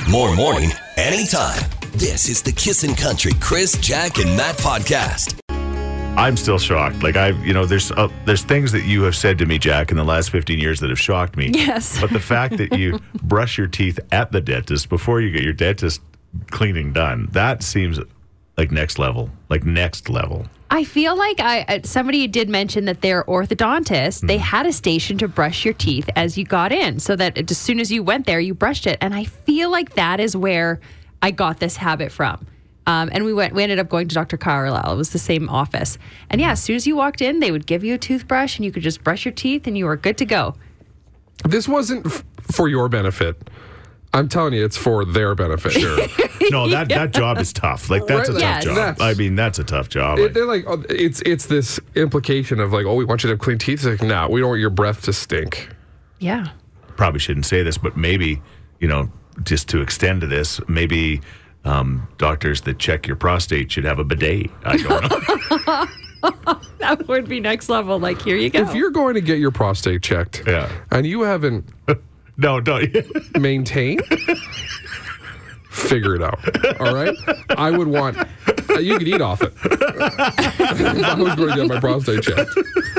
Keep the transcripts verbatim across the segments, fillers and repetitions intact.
More morning, anytime. This is the Kissin' Country Chris, Jack, and Matt podcast. I'm still shocked. Like I, you know, there's uh, there's things that you have said to me, Jack, in the last fifteen years that have shocked me. Yes. But the fact that you brush your teeth at the dentist before you get your dentist cleaning done, that seems like next level. Like next level. I feel like I somebody did mention that their orthodontist, mm. they had a station to brush your teeth as you got in, so that as soon as you went there, you brushed it. And I feel like that is where I got this habit from. Um, and we went. We ended up going to Doctor Carlisle. It was the same office. And yeah, as soon as you walked in, they would give you a toothbrush, and you could just brush your teeth, and you were good to go. This wasn't f- for your benefit. I'm telling you, it's for their benefit. Sure. No, that, that job is tough. Like that's right, a yes. tough job. That's, I mean, that's a tough job. It, they're like, oh, it's it's this implication of like, oh, we want you to have clean teeth. It's like, nah, we don't want your breath to stink. Yeah. Probably shouldn't say this, but maybe, you know, just to extend to this, maybe um, doctors that check your prostate should have a bidet. I don't know. That would be next level. Like, here you go. If you're going to get your prostate checked, yeah. and you haven't no, don't maintained, figure it out. All right? I would want, uh, you could eat off it. If I was going to get my prostate checked.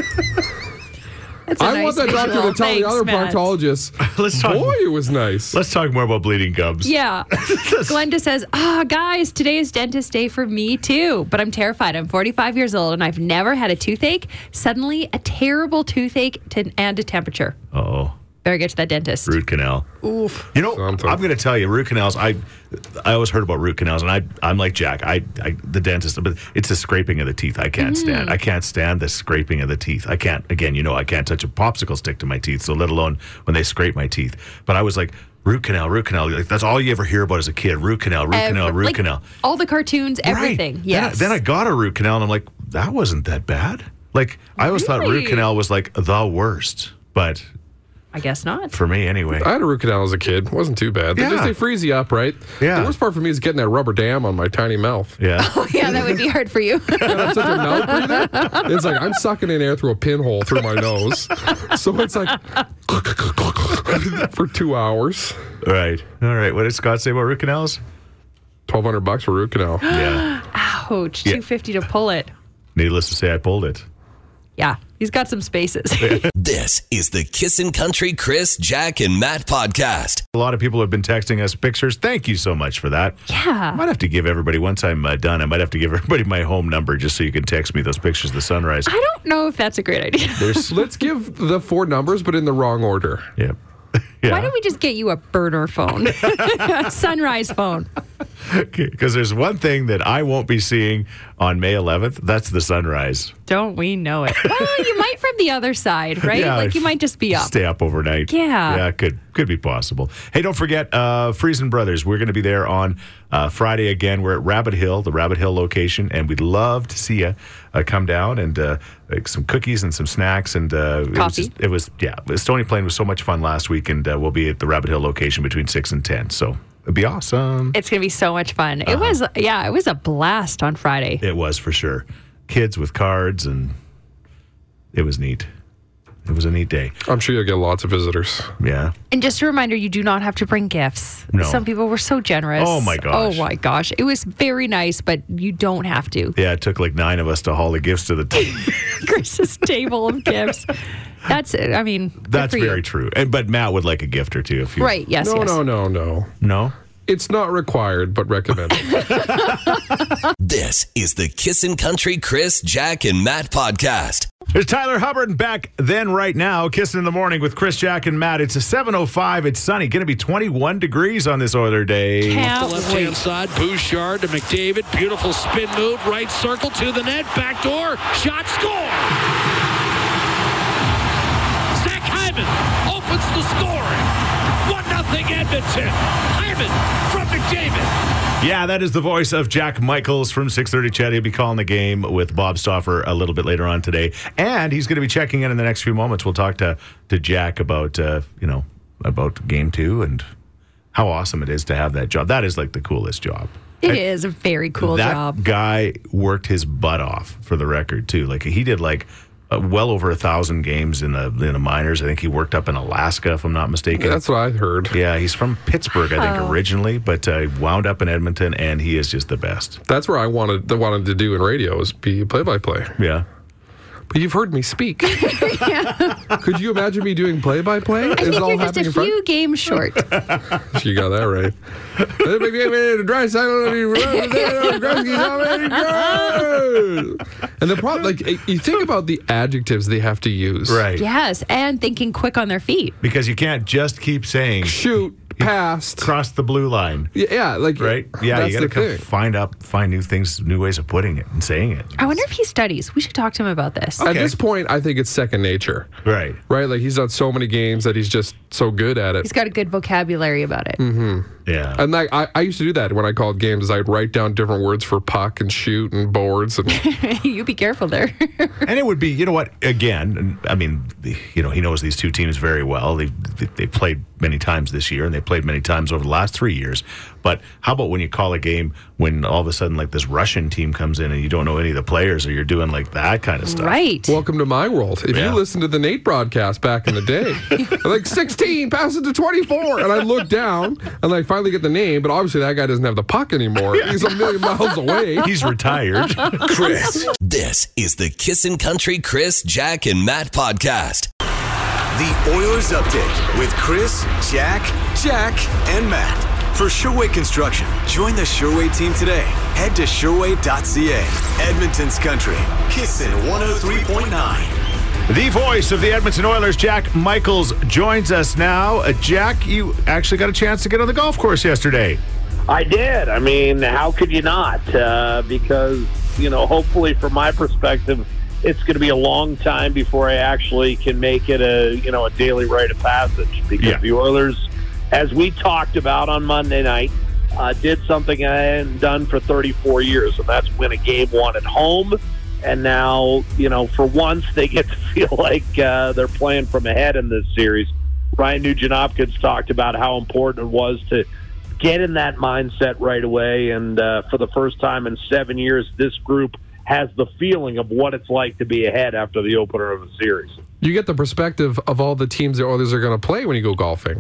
That's a I nice want that visual. doctor to tell Thanks, the other Matt. proctologist, Let's talk, boy, it was nice. Let's talk more about bleeding gums. Yeah. Glenda says, ah, oh, guys, today is dentist day for me too. But I'm terrified. I'm forty-five years old and I've never had a toothache. Suddenly, a terrible toothache to, and a temperature. Oh. Better get to that dentist. Root canal. Oof. You know, Something. I'm going to tell you, root canals, I I always heard about root canals, and I, I'm like Jack, I, I the dentist, but it's the scraping of the teeth I can't mm. stand. I can't stand the scraping of the teeth. I can't, again, you know, I can't touch a popsicle stick to my teeth, so let alone when they scrape my teeth. But I was like, root canal, root canal. Like, that's all you ever hear about as a kid, root canal, root Every, canal, root like, canal. All the cartoons, everything. Right. Yes. Then I, then I got a root canal, and I'm like, that wasn't that bad. Like, I always really? thought root canal was like the worst, but... I guess not. For me, anyway. I had a root canal as a kid. It wasn't too bad. They Yeah. just they freeze you up, right? Yeah. The worst part for me is getting that rubber dam on my tiny mouth. Yeah. Oh, yeah, that would be hard for you. And I'm such a mouth breather. It's like I'm sucking in air through a pinhole through my nose. So it's like for two hours. All right. All right. What did Scott say about root canals? twelve hundred bucks for root canal. Yeah. Ouch. Yeah. two fifty to pull it. Needless to say, I pulled it. Yeah. He's got some spaces. This is the Kissin' Country Chris, Jack, and Matt podcast. A lot of people have been texting us pictures. Thank you so much for that. I Yeah. might have to give everybody, once I'm uh, done, I might have to give everybody my home number just so you can text me those pictures of the sunrise. I don't know if that's a great idea. There's, Let's give the four numbers, but in the wrong order. yeah. Yeah. Why don't we just get you a burner phone? A sunrise phone. Because there's one thing that I won't be seeing on May eleventh. That's the sunrise. Don't we know it? Well, you might from the other side, right? Yeah, like you might just be up. Stay up overnight. Yeah. Yeah, could could be possible. Hey, don't forget, uh, Friesen Brothers. We're going to be there on uh, Friday again. We're at Rabbit Hill, the Rabbit Hill location, and we'd love to see you uh, come down and uh, like some cookies and some snacks. And uh, it was, Coffee. just, it was, yeah, Stony Plain was so much fun last week, and uh, we'll be at the Rabbit Hill location between six and ten. So it'd be awesome. It's going to be so much fun. It Uh-huh. was, yeah, it was a blast on Friday. It was for sure. Kids with cards, and it was neat. It was a neat day. I'm sure you'll get lots of visitors. Yeah. And just a reminder, you do not have to bring gifts. No. Some people were so generous. Oh, my gosh. Oh, my gosh. It was very nice, but you don't have to. Yeah, it took like nine of us to haul the gifts to the table. Chris's table of gifts. That's, I mean, good That's for you. very true. And but Matt would like a gift or two if you Right, yes, No, yes. no, no, no. No? It's not required, but recommended. This is the Kissin' Country Chris, Jack, and Matt podcast. There's Tyler Hubbard back then right now, Kissing in the Morning with Chris, Jack, and Matt. It's a seven oh five. It's sunny. Going to be twenty-one degrees on this Oiler day. Can't The left-hand wait. side, Bouchard to McDavid. Beautiful spin move, right circle to the net, back door, shot, score! Zach Hyman opens the scoring. one nothing Edmonton. Hyman from McDavid. Yeah, that is the voice of Jack Michaels from six thirty Chat. He'll be calling the game with Bob Stauffer a little bit later on today. And he's going to be checking in in the next few moments. We'll talk to, to Jack about, uh, you know, about game two and how awesome it is to have that job. That is like the coolest job. It I- is a very cool that job. guy worked his butt off, for the record, too. Like, he did like uh, well over a thousand games in the in the minors. I think he worked up in Alaska, if I'm not mistaken. That's what I heard. Yeah, he's from Pittsburgh, I think, Oh. originally, but uh, wound up in Edmonton, and he is just the best. That's where I wanted wanted to do in radio is be play-by-play. Yeah. But you've heard me speak. Could you imagine me doing play-by-play? I think Is all you're just happening a in front? few games short. You got that right. And the problem, like, you think about the adjectives they have to use. Right. Yes, and thinking quick on their feet. Because you can't just keep saying Shoot, passed. cross the blue line. Yeah, yeah, like Right? Yeah, that's you got to the thing. find up, find new things, new ways of putting it and saying it. I wonder if he studies. We should talk to him about this. At Okay. this point, I think it's second nature. Right. Right? Like he's done so many games that he's just so good at it. He's got a good vocabulary about it. Yeah. And like I, I used to do that when I called games. I'd write down different words for puck and shoot and boards and You be careful there. And it would be, you know what, again, and, I mean, the- you know, he knows these two teams very well. They they played many times this year, and they played many times over the last three years. But how about when you call a game when all of a sudden, like, this Russian team comes in and you don't know any of the players, or you're doing, like, that kind of stuff? Right. welcome to my world. If Yeah. you listen to the Nate broadcast back in the day, like sixteen, pass it to twenty-four. And I look down and I finally get the name, but obviously that guy doesn't have the puck anymore. He's a million miles away. He's retired. Chris. This is the Kissin' Country Chris, Jack, and Matt podcast. The Oilers Update with Chris, Jack, Jack, and Matt. For Sherway Construction, join the Sherway team today. Head to sherway dot c a. Edmonton's Country. Kissin' one oh three point nine. The voice of the Edmonton Oilers, Jack Michaels, joins us now. Uh, Jack, you actually got a chance to get on the golf course yesterday. I did. I mean, how could you not? Uh, because, you know, hopefully from my perspective, it's going to be a long time before I actually can make it a, you know, a daily rite of passage. Because Yeah. the Oilers, as we talked about on Monday night, uh, did something I hadn't done for thirty-four years, and that's win a game one at home. And now, you know, for once, they get to feel like uh, they're playing from ahead in this series. Ryan Nugent-Hopkins talked about how important it was to get in that mindset right away. And uh, for the first time in seven years, this group has the feeling of what it's like to be ahead after the opener of a series. You get the perspective of all the teams the Oilers are going to play when you go golfing.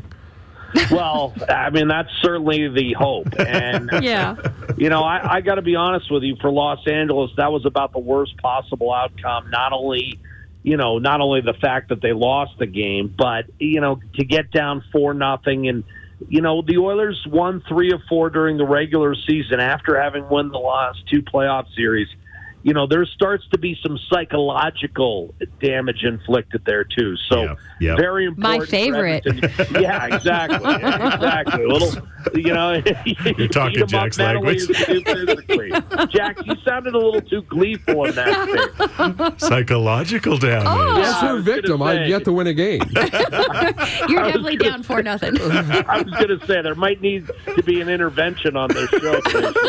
Well, I mean, that's certainly the hope. And, Yeah. you know, I, I got to be honest with you, for Los Angeles, that was about the worst possible outcome. Not only, you know, not only the fact that they lost the game, but, you know, to get down four nothing. And, you know, the Oilers won three of four during the regular season after having won the last two playoff series. You know, there starts to be some psychological damage inflicted there, too. So, Yeah, yeah. very important. My for favorite. Edmonton. Yeah, exactly. Exactly. A little, you know, You're talking eat 'em up Jack's mentally language. and physically. Jack, you sounded a little too gleeful in that statement. Psychological damage. Oh. As I her was gonna victim, I've say. yet to win a game. You're definitely down for nothing. I was going to say there might need to be an intervention on this show.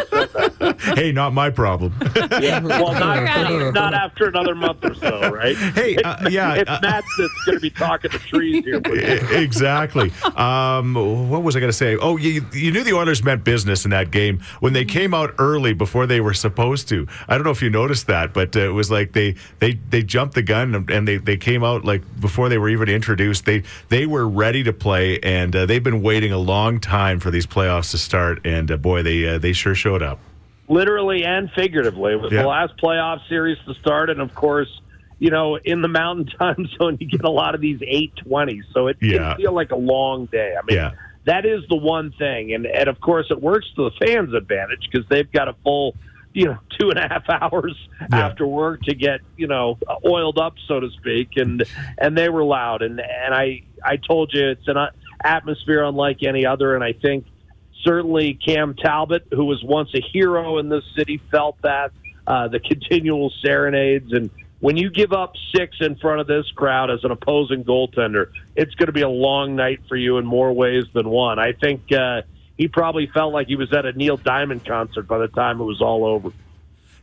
Hey, not my problem. Yeah, well, not, We're outta here. not after another month or so, right? Hey, uh, yeah, It's uh, Matt that's going to be talking to trees here. E- Exactly. Um, what was I going to say? Oh, you, you knew the Oilers meant business in that game when they came out early before they were supposed to. I don't know if you noticed that, but uh, it was like they they, they jumped the gun and, and they, they came out like before they were even introduced. They they were ready to play, and uh, they've been waiting a long time for these playoffs to start. And uh, boy, they uh, they sure showed up. Literally and figuratively. It was Yeah. the last playoff series to start, and of course, you know, in the Mountain Time Zone, you get a lot of these eight twenties, so it Yeah. can feel like a long day. I mean, Yeah. that is the one thing, and and of course, it works to the fans' advantage because they've got a full, you know, two and a half hours Yeah. after work to get, you know, oiled up, so to speak, and and they were loud, and and I I told you it's an atmosphere unlike any other, and I think. Certainly Cam Talbot, who was once a hero in this city, felt that, uh, the continual serenades. And when you give up six in front of this crowd as an opposing goaltender, it's going to be a long night for you in more ways than one. I think uh, he probably felt like he was at a Neil Diamond concert by the time it was all over.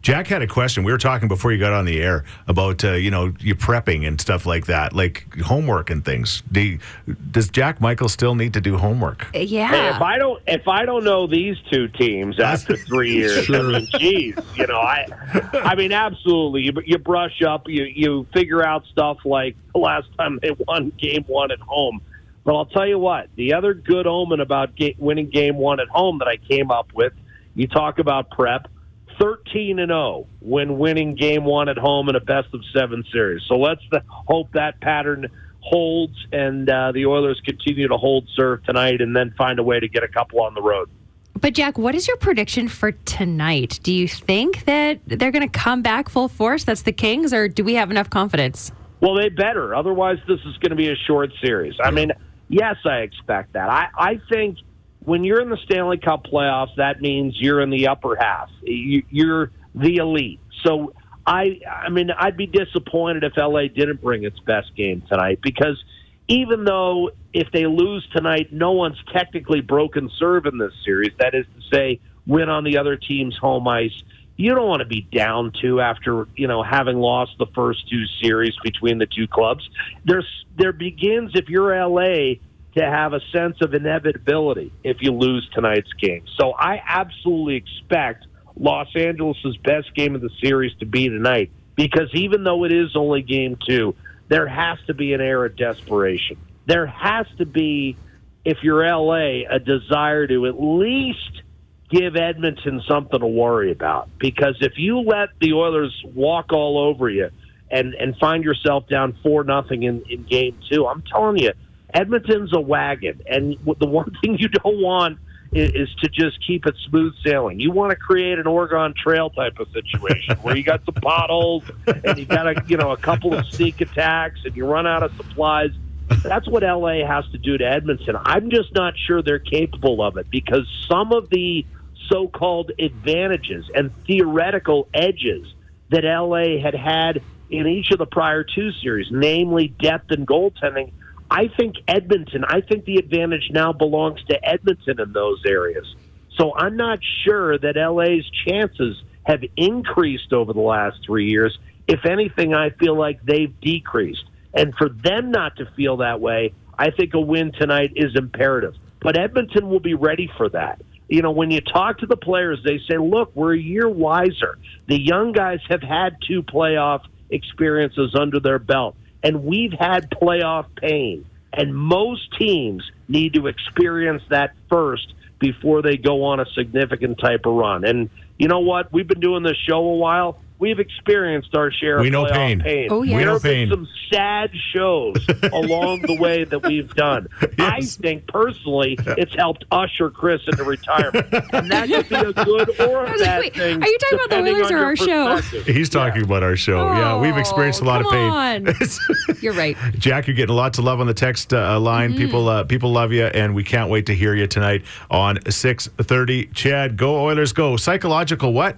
Jack had a question. We were talking before you got on the air about, uh, you know, you prepping and stuff like that, like homework and things. Do you, does Jack Michael still need to do homework? Yeah. Hey, if I don't, if I don't know these two teams after three years, Sure. I mean, geez, you know, I, I mean, absolutely. You, you brush up, you you figure out stuff like the last time they won game one at home. But I'll tell you what, the other good omen about ga- winning game one at home that I came up with, you talk about prep. thirteen and oh when winning game one at home in a best of seven series. So let's th- hope that pattern holds and uh, the Oilers continue to hold serve tonight and then find a way to get a couple on the road. But, Jack, what is your prediction for tonight? Do you think that they're going to come back full force? That's the Kings, or do we have enough confidence? Well, they better. Otherwise, this is going to be a short series. I mean, yes, I expect that. I, I think when you're in the Stanley Cup playoffs, that means you're in the upper half. You, you're the elite. So, I, I mean, I'd be disappointed if L A didn't bring its best game tonight because even though if they lose tonight, no one's technically broken serve in this series, that is to say, win on the other team's home ice, you don't want to be down two after, you know, having lost the first two series between the two clubs. There's, there begins, if you're L A, to have a sense of inevitability if you lose tonight's game. So I absolutely expect Los Angeles' best game of the series to be tonight because even though it is only game two, there has to be an air of desperation. There has to be, if you're L A, a desire to at least give Edmonton something to worry about. Because if you let the Oilers walk all over you and, and find yourself down four nothing in, in game two, I'm telling you, Edmonton's a wagon. And the one thing you don't want is, is to just keep it smooth sailing. You want to create an Oregon Trail type of situation where you got some potholes and you got a, you know, a couple of sneak attacks and you run out of supplies. That's what L A has to do to Edmonton. I'm just not sure they're capable of it because some of the so-called advantages and theoretical edges that L A had had in each of the prior two series, namely depth and goaltending, I think Edmonton, I think the advantage now belongs to Edmonton in those areas. So I'm not sure that L A's chances have increased over the last three years. If anything, I feel like they've decreased. And for them not to feel that way, I think a win tonight is imperative. But Edmonton will be ready for that. You know, when you talk to the players, they say, look, we're a year wiser. The young guys have had two playoff experiences under their belt. And we've had playoff pain, and most teams need to experience that first before they go on a significant type of run. And you know what? We've been doing this show a while. We've experienced our share We of know playoff pain. pain. Oh, yeah. We There know have been pain. some sad shows along the way that we've done. I Yes. think, personally, it's helped usher Chris into retirement. And that could be a good or a I was like, bad wait, thing. are you talking about the depending Oilers on or your our show? perspective. He's talking about our show. yeah, we've experienced a lot of come pain. on. You're right. Jack, you're getting lots of love on the text uh, line. Mm-hmm. People, uh, people love you, and we can't wait to hear you tonight on six thirty. Chad, go Oilers, go! Psychological what?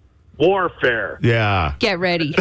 Warfare. Yeah. Get ready.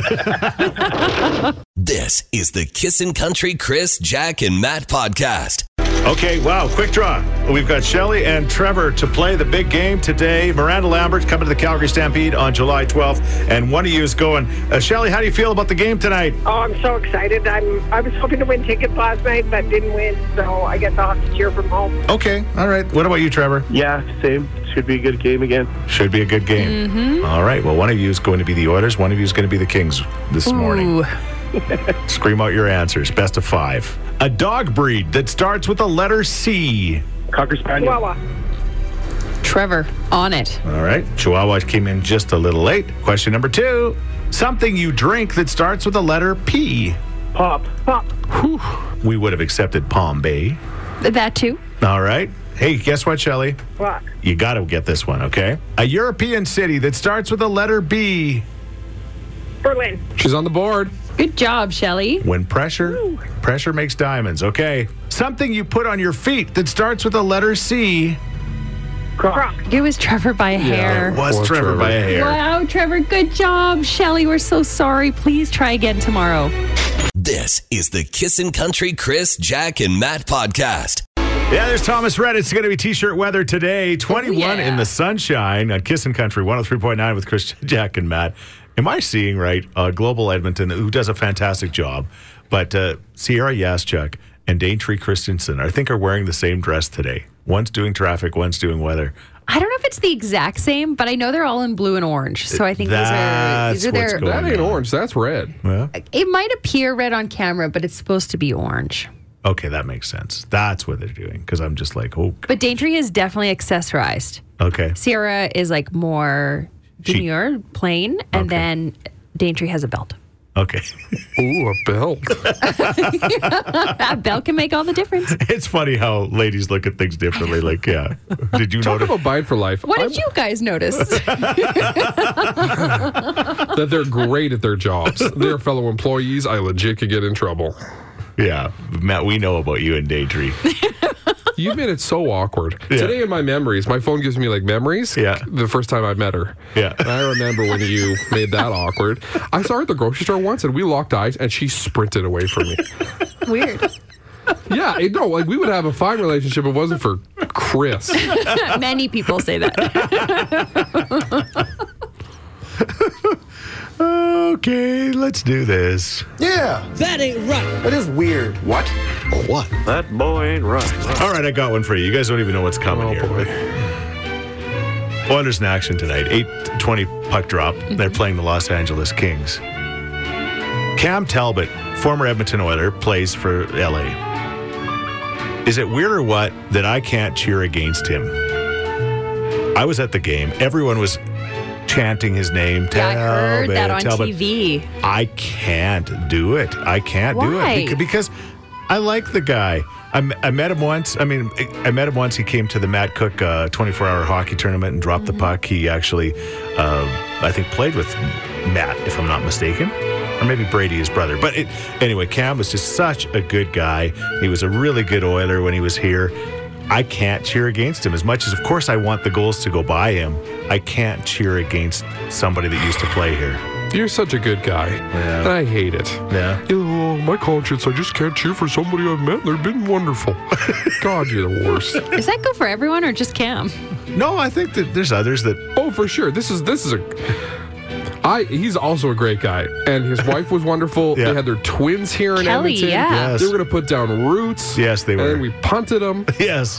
This is the Kissin' Country Chris, Jack, and Matt podcast. Okay, wow, quick draw. We've got Shelley and Trevor to play the big game today. Miranda Lambert coming to the Calgary Stampede on July twelfth, and one of you is going. Uh, Shelley, how do you feel about the game tonight? Oh, I'm so excited. I'm, I was hoping to win tickets last night, but didn't win, so I guess I'll have to cheer from home. Okay, all right. What about you, Trevor? Yeah, same. Should be a good game again. Should be a good game. Mm-hmm. All right, well, one of you is going to be the Oilers, one of you is going to be the Kings this morning. Ooh. Scream out your answers. Best of five. A dog breed that starts with the letter C. Cocker Spaniel. Chihuahua. Trevor, on it. All right. Chihuahua came in just a little late. Question number two. Something you drink that starts with the letter P. Pop. Pop. We would have accepted Palm Bay. That too. All right. Hey, guess what, Shelley? What? You got to get this one, okay? A European city that starts with the letter B. Berlin. She's on the board. Good job, Shelley. When pressure, pressure makes diamonds, okay? Something you put on your feet that starts with the letter C. Croc. It was Trevor by a hair. It was Poor Trevor, Trevor. by a hair. Wow, Trevor, good job. Shelley, we're so sorry. Please try again tomorrow. This is the Kissin' Country Chris, Jack, and Matt podcast. Yeah, there's Thomas Rhett. It's going to be T-shirt weather today. twenty-one Oh, yeah. in the sunshine on Kissin' Country one oh three point nine with Chris, Jack, and Matt. Am I seeing right? Uh, Global Edmonton, who does a fantastic job, but uh, Sierra Yaschuk and Daintree Christensen, I think, are wearing the same dress today. One's doing traffic, one's doing weather. I don't know if it's the exact same, but I know they're all in blue and orange. So I think these are That's these are what's their. going That ain't on. orange. That's red. Well, It might appear red on camera, but it's supposed to be orange. okay, that makes sense. That's what they're doing, because I'm just like, oh, But Daintree is definitely accessorized. okay. Sierra is like more Chic. demure, plain, and Okay. then Daintree has a belt. Okay. Ooh, a belt. That belt can make all the difference. It's funny how ladies look at things differently. Like, yeah. Did you Talk notice? about buying for life. What I'm- did you guys notice? that they're great at their jobs. They're fellow employees. I legit could get in trouble. Yeah. Matt, we know about you and Daintree. You made it so awkward. Yeah. Today in my memories, my phone gives me like memories. Yeah. The first time I met her. Yeah. And I remember when you made that awkward. I saw her at the grocery store once and we locked eyes and she sprinted away from me. Weird. Yeah, it, no, like we would have a fine relationship if it wasn't for Chris. Many people say that. Okay, let's do this. Yeah, That ain't right. that is weird. What? What? That boy ain't right. All right, I got one for you. You guys don't even know what's coming Oh, here. boy. Oilers in action tonight. eight twenty puck drop. They're playing the Los Angeles Kings. Cam Talbot, former Edmonton Oiler, plays for L A. Is it weird or what that I can't cheer against him? I was at the game. Everyone was chanting his name. Yeah, I heard Talbot, that on Talbot. T V. I can't do it. I can't do Why? it Beca- because I like the guy. I, m- I met him once. I mean, I met him once. He came to the Matt Cook uh, twenty-four hour hockey tournament and dropped Mm-hmm. the puck. He actually, uh, I think, played with Matt, if I'm not mistaken. Or maybe Brady, his brother. But it, anyway, Cam was just such a good guy. He was a really good Oiler when he was here. I can't cheer against him. As much as, of course, I want the goals to go by him, I can't cheer against somebody that used to play here. You're such a good guy. Yeah. And I hate it. Yeah. Oh, my conscience, I just can't cheer for somebody I've met. They've been wonderful. God, you're the worst. Does that go for everyone or just Cam? No, I think that there's others that. Oh, for sure. This is this is a. I he's also a great guy, and his wife was wonderful. Yeah. They had their twins here in Kelly, Edmonton. yeah. Yes. They were going to put down roots. Yes, they And were. then we punted them. Yes.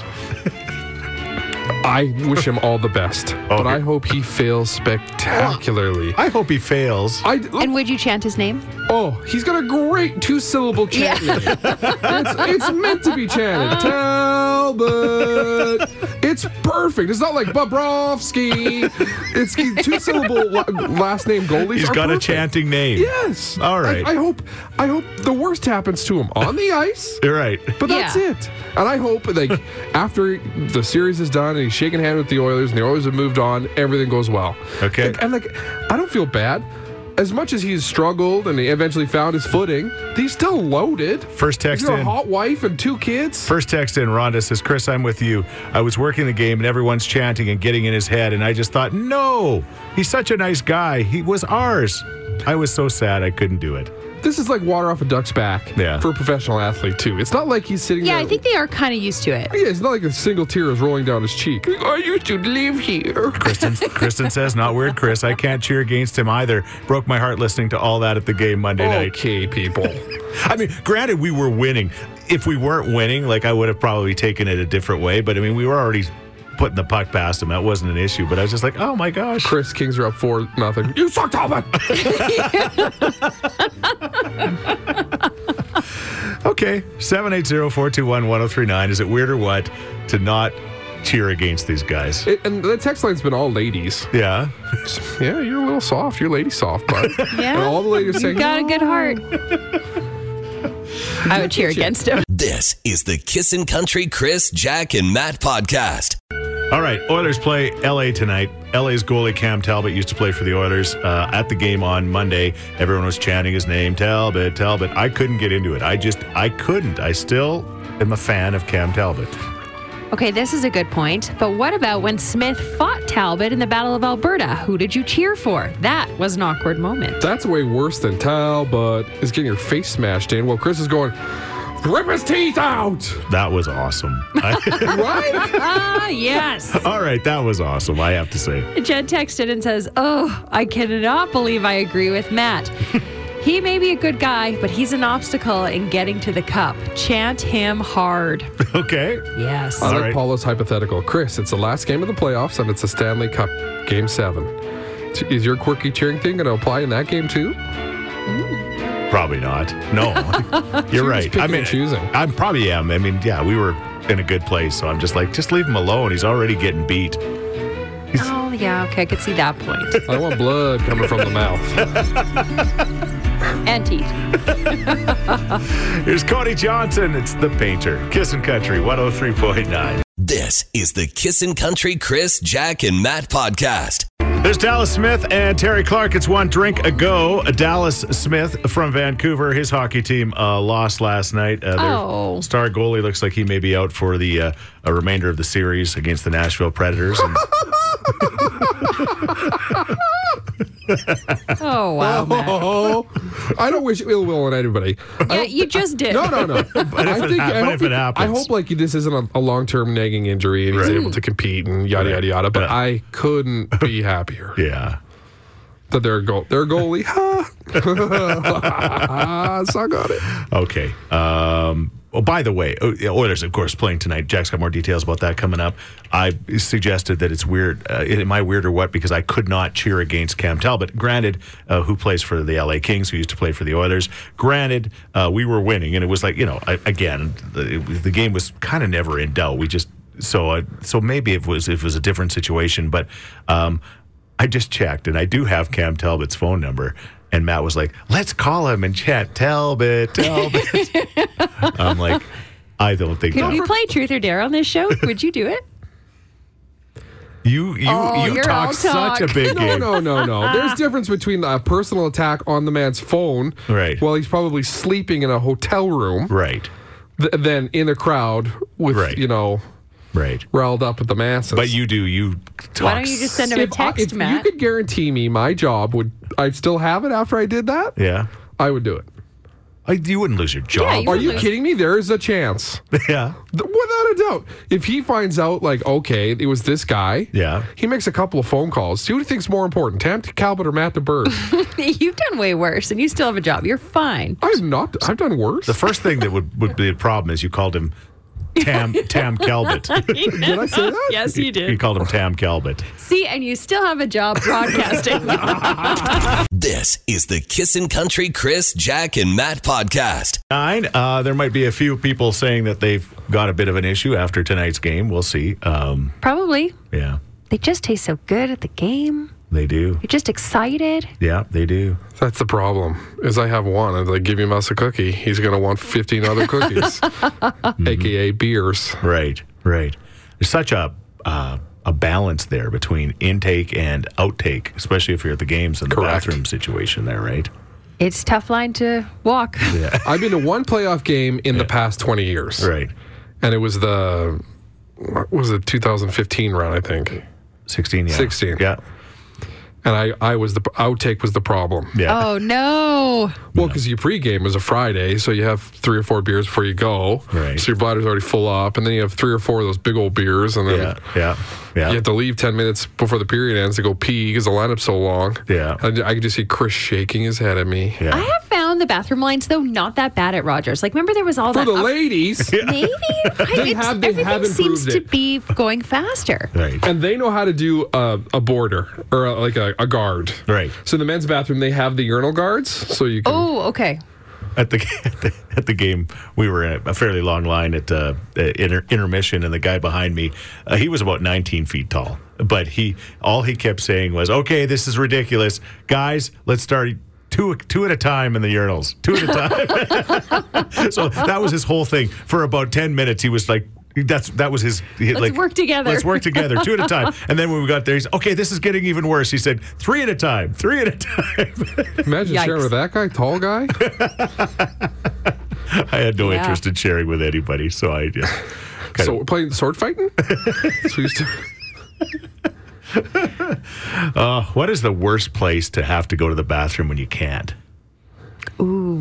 I wish him all the best, but Okay. I hope he fails spectacularly. I hope he fails. I, And would you chant his name? oh, he's got a great two-syllable chant name. It's, it's meant to be chanted. Talbot. It's perfect. It's not like Bobrovsky. It's two-syllable la- last name goalies. He's are got perfect. a chanting name. Yes. All right. I, I hope. I hope the worst happens to him on the ice. You're right. But that's Yeah. it. And I hope, like, after the series is done and he's shaking hands with the Oilers and the Oilers have moved on, everything goes well. Okay. Like, and, like, I don't feel bad. As much as he's struggled and he eventually found his footing, he's still loaded. First text He's got a in. hot wife and two kids. First text in, Rhonda says, Chris, I'm with you. I was working the game and everyone's chanting and getting in his head, and I just thought, no, he's such a nice guy. He was ours. I was so sad I couldn't do it. This is like water off a duck's back Yeah. for a professional athlete, too. It's not like he's sitting Yeah, there. I think they are kind of used to it. Yeah, it's not like a single tear is rolling down his cheek. I used to live here. Kristen, Kristen says, not weird, Chris. I can't cheer against him either. Broke my heart listening to all that at the game Monday night. Okay, people. I mean, granted, we were winning. If we weren't winning, like, I would have probably taken it a different way. But, I mean, we were already putting the puck past him. That wasn't an issue. But I was just like, oh, my gosh. Chris, Kings are up four nothing. You suck, Talbot. Okay, seven eight zero, four two one, one oh three nine. Is it weird or what to not cheer against these guys? It, and the text line's been all ladies. Yeah. Yeah, you're a little soft. You're lady soft, bud. Yeah. And all the ladies You saying, got a good heart. I would cheer against him. This is the Kissin' Country Chris, Jack, and Matt podcast. All right, Oilers play L A tonight. L A's goalie Cam Talbot used to play for the Oilers. Uh, at the game on Monday, everyone was chanting his name, Talbot, Talbot. I couldn't get into it. I just, I couldn't. I still am a fan of Cam Talbot. Okay, this is a good point. But what about when Smith fought Talbot in the Battle of Alberta? Who did you cheer for? That was an awkward moment. that's way worse than Talbot is getting your face smashed in. Well, Chris is going, Rip his teeth out. That was awesome. I- Right? Ah, yes. All right, that was awesome, I have to say. Jen texted and says, "Oh, I cannot believe I agree with Matt. He may be a good guy, but he's an obstacle in getting to the cup. Chant him hard." Okay. Yes. I like right. Paula's hypothetical. Chris, it's the last game of the playoffs, and it's a Stanley Cup Game seven. Is your quirky cheering thing going to apply in that game, too? Probably not. No. You're right. picking I mean, and choosing. I probably am. I mean, yeah, we were in a good place, so I'm just like, just leave him alone. He's already getting beat. Oh, yeah. Okay, I could see that point. I don't want blood coming from the mouth. And teeth. Here's Cody Johnson. It's The Painter. Kissin' Country one oh three point nine. This is the Kissin' Country Chris, Jack, and Matt podcast. There's Dallas Smith and Terry Clark. It's one drink ago. Dallas Smith from Vancouver. His hockey team uh, lost last night. Uh, their Oh. star goalie looks like he may be out for the uh, a remainder of the series against the Nashville Predators. And Oh, wow, Matt. Oh, I don't wish ill will on anybody. Yeah, you just did. No, no, no. But if, I it, think, hap- I but hope if it he- happens. I hope like this isn't a, a long-term nagging injury and he's Right. able to compete and yada Right. yada yada. But Yeah. I couldn't be happier Yeah. that they're a goal. They're a goalie. Ha! Suck on it. Okay. Um, well, by the way, oh, yeah, Oilers, of course, playing tonight. Jack's got more details about that coming up. I suggested that it's weird. Uh, am I weird or what? Because I could not cheer against Cam Talbot. Granted, uh, who plays for the L A Kings, who used to play for the Oilers. Granted, uh, we were winning, and it was like, you know, I, again, the, the game was kind of never in doubt. We just so uh, so maybe it was it was a different situation, but. Um, I just checked, and I do have Cam Talbot's phone number. And Matt was like, let's call him and chat. Talbot, Talbot. I'm like, I don't think Could that. we play Truth or Dare on this show? Would you do it? You you, Oh, you you're talk all such talk. a big No, game. no, no, no. There's difference between a personal attack on the man's phone Right. while he's probably sleeping in a hotel room Right, th- than in a crowd with, Right. you know, right. riled up with the masses. But you do, you talk. Why don't you just send him a If I- text, if Matt? you could guarantee me my job would, I'd still have it after I did that, Yeah. I would do it. I, you wouldn't lose your Yeah, job. you Are you would. kidding me? There is a chance. Yeah. Th- Without a doubt. If he finds out, like, okay, it was this guy, Yeah. he makes a couple of phone calls. See what he thinks more important, Tam Calvert or Matt DeBerg? You've done way worse, and you still have a job. You're fine. I'm not. I've done worse. The first thing that would, would be a problem is you called him Tam Tam Calbert. Did I say that? Yes, you You did. called him Tam Calbert. See, and you still have a job broadcasting. This is the Kissin' Country Chris, Jack, and Matt podcast. Nine. Uh, there might be a few people saying that they've got a bit of an issue after tonight's game. We'll see. Um, Probably. yeah, They just taste so good at the game. they do. You're just excited. Yeah, they do. That's the problem. Is I have one, and I give him us a cookie. He's going to want fifteen other cookies, aka beers. Right, right. There's such a uh, a balance there between intake and outtake, especially if you're at the games and the Correct. bathroom situation there, right? It's a tough line to walk. Yeah. I've been to one playoff game in the past twenty years, Right. and it was the what was it two thousand fifteen run, I think. sixteen, yeah. sixteen. Yeah. And I, I was the outtake was the problem. Yeah. Oh, no. Well, because your pregame was a Friday, so you have three or four beers before you go. Right. So your bladder's already full up, and then you have three or four of those big old beers, and then Yeah. Yeah. Yeah. you have to leave ten minutes before the period ends to go pee because the lineup's so long. Yeah. And I could just see Chris shaking his head at me. Yeah. I have found the bathroom lines, though, not that bad at Rogers. Like, remember there was all For that. the up- ladies, Maybe. I, it's- have- they everything have seems improved to it. be going faster. Right. and they know how to do a, a border or a, like a, a guard. Right. So in the men's bathroom, they have the urinal guards, so you can. Oh, okay. At the, at the at the game, we were in a fairly long line at uh, inter, intermission, and the guy behind me, uh, he was about nineteen feet tall. But he all he kept saying was, "Okay, this is ridiculous, guys. Let's start." Two, two at a time in the urinals. Two at a time. So that was his whole thing. For about ten minutes, he was like, that's that was his. He, Let's like, work together. Let's work together. Two at a time. And then when we got there, he's okay, this is getting even worse. He said, three at a time. Three at a time. Imagine Yikes. sharing with that guy, tall guy. I had no Yeah. interest in sharing with anybody, so I just. kind So of- we're playing sword fighting. So we used to- Uh, what is the worst place to have to go to the bathroom when you can't? Ooh.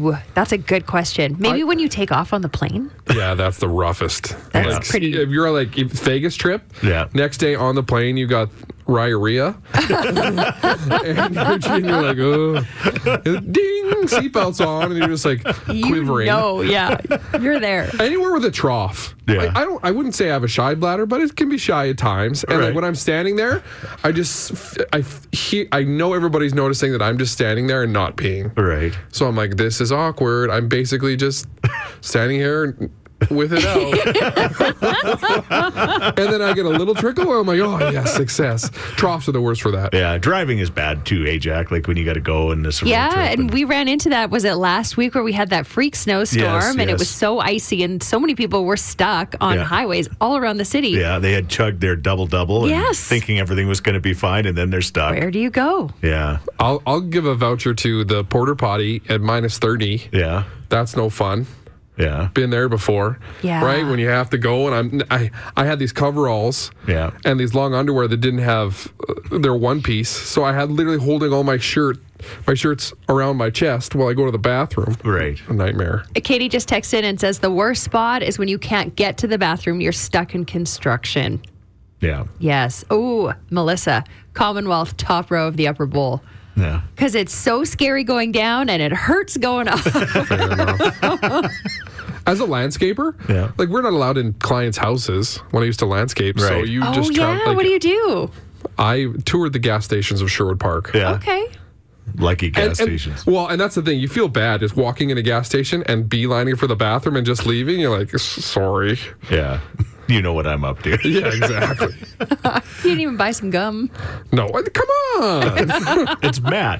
Ooh, that's a good question. Maybe I- when you take off on the plane? Yeah, that's the roughest. That's Like, pretty- If you're like if Vegas trip, Yeah. next day on the plane you got rhinorrhea, and you're, you're like, oh, ding, seatbelts on, and you're just like quivering. You know, yeah. You're there. Anywhere with a trough. Yeah. Like, I don't. I wouldn't say I have a shy bladder, but it can be shy at times. And Right. like when I'm standing there, I just I he, I know everybody's noticing that I'm just standing there and not peeing. Right. So I'm like, this is awkward. I'm basically just standing here with it out. And then I get a little trickle, and I'm like, oh, yes, success. Troughs are the worst for that. Yeah, driving is bad too, eh, Jack? Like when you got to go and this road Yeah, trip and we ran into that. Was it last week where we had that freak snowstorm Yes, and it yes. was so icy and so many people were stuck on Yeah. highways all around the city? Yeah, they had chugged their double double and Yes. thinking everything was going to be fine, and then they're stuck. Where do you go? Yeah, I'll I'll give a voucher to the porter potty at minus thirty. yeah, That's no fun. yeah, Been there before. Yeah. Right? When you have to go, and I'm I I had these coveralls. Yeah. And these long underwear that didn't have uh, their one piece, so I had literally holding all my shirt, my shirts around my chest while I go to the bathroom. right. A nightmare. Katie just texted in and says the worst spot is when you can't get to the bathroom. You're stuck in construction. Yeah, Yes. Oh, Melissa, Commonwealth, top row of the upper bowl. yeah. Because it's so scary going down and it hurts going up. Fair enough. As a landscaper, Yeah. like we're not allowed in clients' houses when I used to landscape. So Right. you oh, just yeah. tra- like, What do you do? I toured the gas stations of Sherwood Park. Yeah, Okay. lucky gas And- and- stations. well, and that's the thing. You feel bad just walking in a gas station and beelining for the bathroom and just leaving. You're like, "S- sorry. Yeah, you know what I'm up to. Yeah, exactly. You didn't even buy some gum. No, I- come on. It's Matt.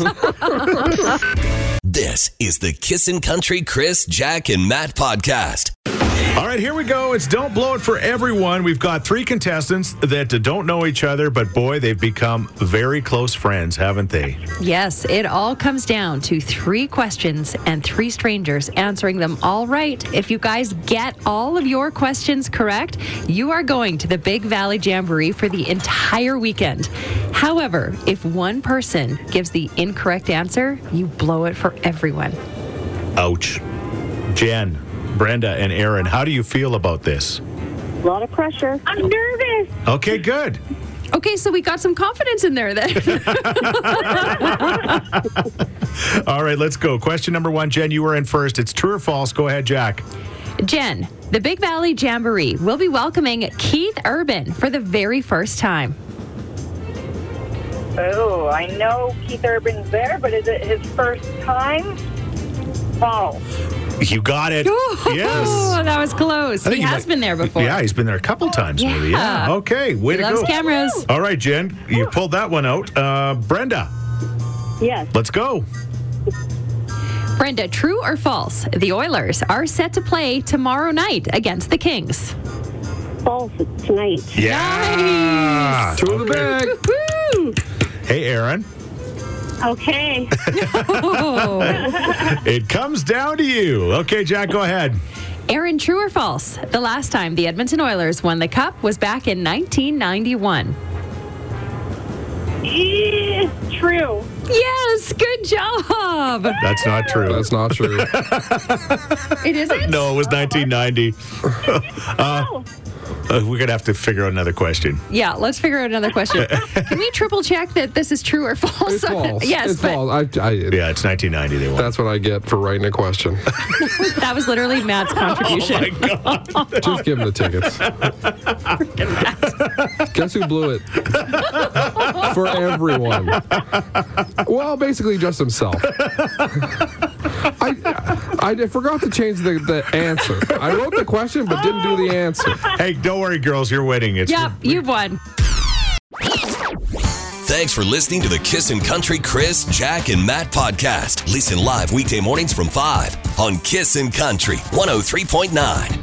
This is the Kissin' Country Chris, Jack, and Matt podcast. All right, here we go. It's Don't Blow It for everyone. We've got three contestants that uh, don't know each other, but boy, they've become very close friends, haven't they? Yes, it all comes down to three questions and three strangers answering them all right. If you guys get all of your questions correct, you are going to the Big Valley Jamboree for the entire weekend. However, if one person gives the incorrect answer, you blow it for everyone. Ouch. Jen, Brenda, and Aaron, how do you feel about this? A lot of pressure. I'm nervous. Okay, good. Okay, so we got some confidence in there then. All right, let's go. Question number one, Jen, you were in first. It's true or false? Go ahead, Jack. Jen, the Big Valley Jamboree will be welcoming Keith Urban for the very first time. Oh, I know Keith Urban's there, but is it his first time? False. You got it. Oh, Yes. that was close. I think He you has might- been there before. Yeah, he's been there a couple times, maybe. Yeah. Yeah. Okay, way He to loves go. cameras. All right, Jen, you pulled that one out. Uh, Brenda, Yes. let's go. Brenda, true or false? The Oilers are set to play tomorrow night against the Kings. False. It's tonight. Yeah. Two in the bag. Woo! Hey, Aaron, Okay. Oh. it comes down to you. Okay, Jack, go ahead. Aaron, true or false? The last time the Edmonton Oilers won the Cup was back in nineteen ninety-one. Eh, True. Yes, good job. That's not true. That's not true. It isn't? No, it was nineteen ninety. Oh. Uh, we're going to have to figure out another question. Yeah, let's figure out another question. Can we triple check that this is true or false? It's false. Yes, it's but false. I, I, Yeah, it's nineteen ninety they won. That's what I get for writing a question. that was literally Matt's contribution. Just give him the tickets. Guess who blew it? For everyone. Well, basically just himself. I, I forgot to change the, the answer. I wrote the question but didn't do the answer. Hey, don't worry, girls. You're winning. It's Yep, you've won. Thanks for listening to the Kissin' Country Chris, Jack, and Matt podcast. Listen live weekday mornings from five on Kissin' Country one oh three point nine.